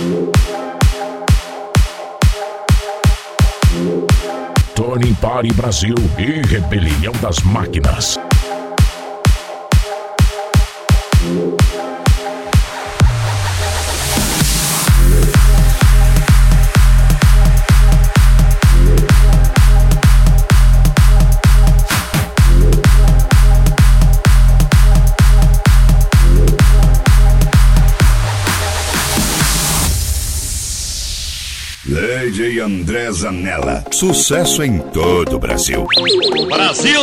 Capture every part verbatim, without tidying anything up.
Tony Party Brasil e Rebelião das Máquinas. D J André Zanella. Sucesso em todo o Brasil. Brasil!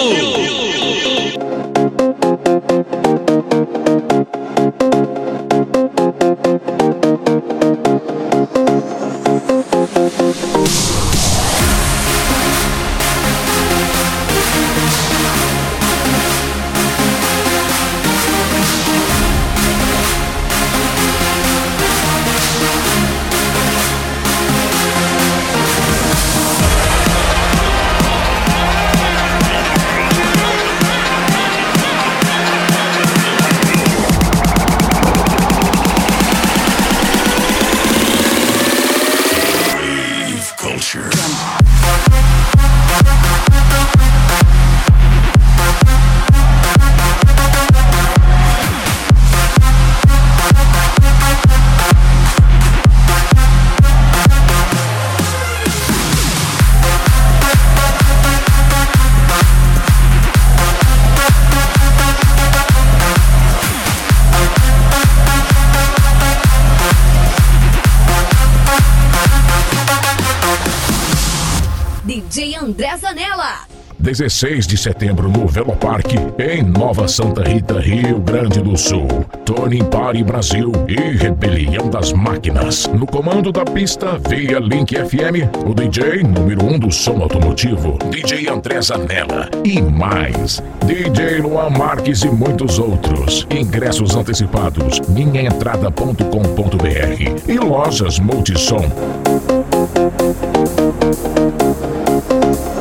D J André Zanella. dezesseis de setembro no Velopark, em Nova Santa Rita, Rio Grande do Sul. Tony Party Brasil e Rebelião das Máquinas. No comando da pista, via Link F M, o D J número um do som automotivo, D J André Zanella. E mais, D J Luan Marques e muitos outros. Ingressos antecipados, minha entrada ponto com ponto br e lojas Multissom.